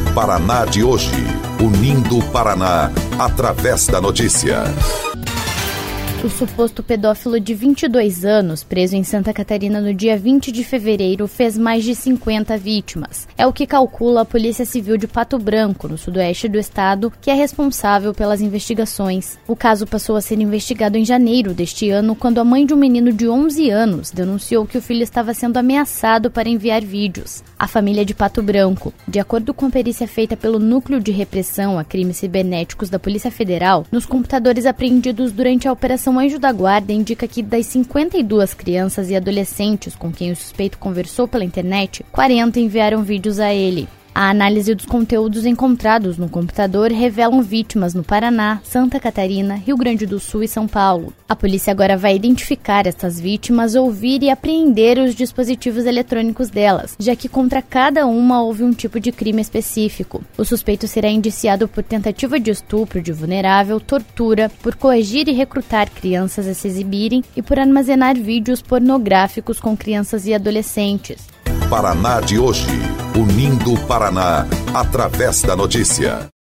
Paraná de hoje, unindo o Paraná através da notícia. O suposto pedófilo de 22 anos, preso em Santa Catarina no dia 20 de fevereiro, fez mais de 50 vítimas. É o que calcula a Polícia Civil de Pato Branco, no sudoeste do estado, que é responsável pelas investigações. O caso passou a ser investigado em janeiro deste ano, quando a mãe de um menino de 11 anos denunciou que o filho estava sendo ameaçado para enviar vídeos. A família de Pato Branco, de acordo com a perícia feita pelo Núcleo de Repressão a Crimes Cibernéticos da Polícia Federal, nos computadores apreendidos durante a Operação Anjo da Guarda, indica que das 52 crianças e adolescentes com quem o suspeito conversou pela internet, 40 enviaram vídeos a ele. A análise dos conteúdos encontrados no computador revelam vítimas no Paraná, Santa Catarina, Rio Grande do Sul e São Paulo. A polícia agora vai identificar essas vítimas, ouvir e apreender os dispositivos eletrônicos delas, já que contra cada uma houve um tipo de crime específico. O suspeito será indiciado por tentativa de estupro de vulnerável, tortura, por coagir e recrutar crianças a se exibirem e por armazenar vídeos pornográficos com crianças e adolescentes. Paraná de hoje, unindo o Paraná através da notícia.